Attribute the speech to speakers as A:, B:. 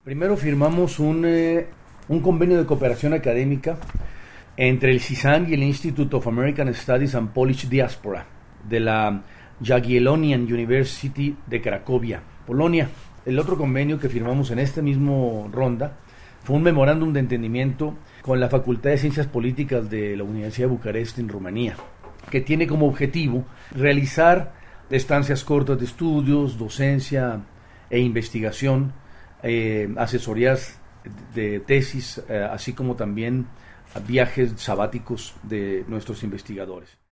A: Primero firmamos un convenio de cooperación académica entre el CISAN y el Institute of American Studies and Polish Diaspora de la Jagiellonian University de Cracovia, Polonia. El otro convenio que firmamos en esta misma ronda fue un memorándum de entendimiento con la Facultad de Ciencias Políticas de la Universidad de Bucarest en Rumanía, que tiene como objetivo realizar estancias cortas de estudios, docencia e investigación, asesorías de tesis, así como también viajes sabáticos de nuestros investigadores.